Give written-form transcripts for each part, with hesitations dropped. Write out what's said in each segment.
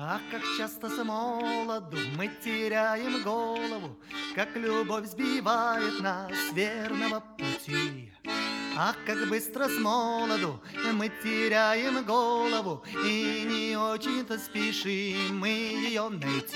Ах, как часто с молоду мы теряем голову, как любовь сбивает нас с верного пути. Ах, как быстро с молоду мы теряем голову, и не очень-то спешим мы ее найти.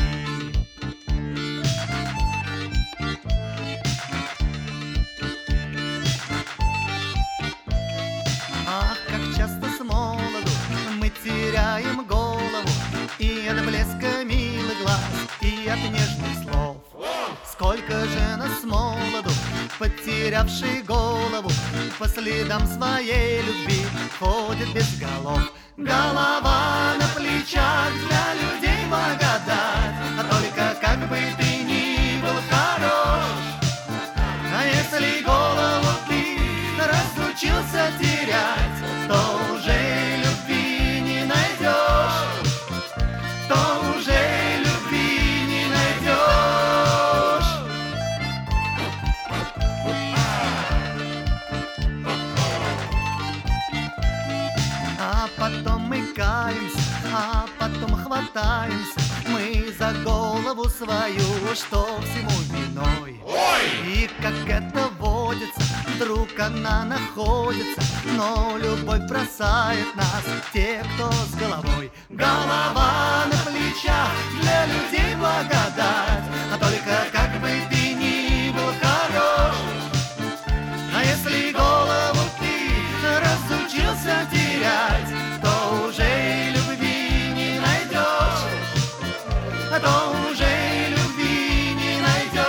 Ах, как часто с молоду мы теряем голову, и от блеска милых глаз, и от нежных слов. Сколько же нас с молоду, потерявший голову, по следам своей любви ходит без голов. Голова на плечах для людей благодать, а только как бы ты ни был хорош. А если голову ты разучился терять, то уже любви не найдешь, то уже любви не найдешь. А потом мы каемся, а потом хватаемся мы за голову свою, что всему виной. И как это водится, вдруг она находится, но любовь бросает нас, те, кто с головой. Голова на плечах для людей благодать, а только как бы ты ни был хорош. А если голову ты разучился терять, то уже любви не найдешь, то уже любви не найдешь.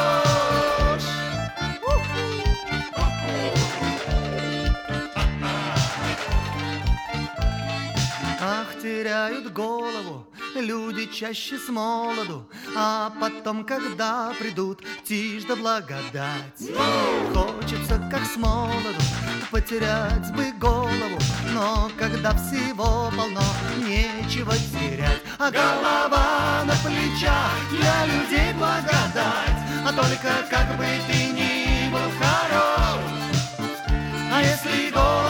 Ах, теряют голову люди чаще с молоду, а потом, когда придут тишь да благодать, хочется, как с молоду, потерять бы голову, но когда всего полно, нечего терять. А голова на плечах для людей благодать, а только как бы ты ни был хорош. А если голова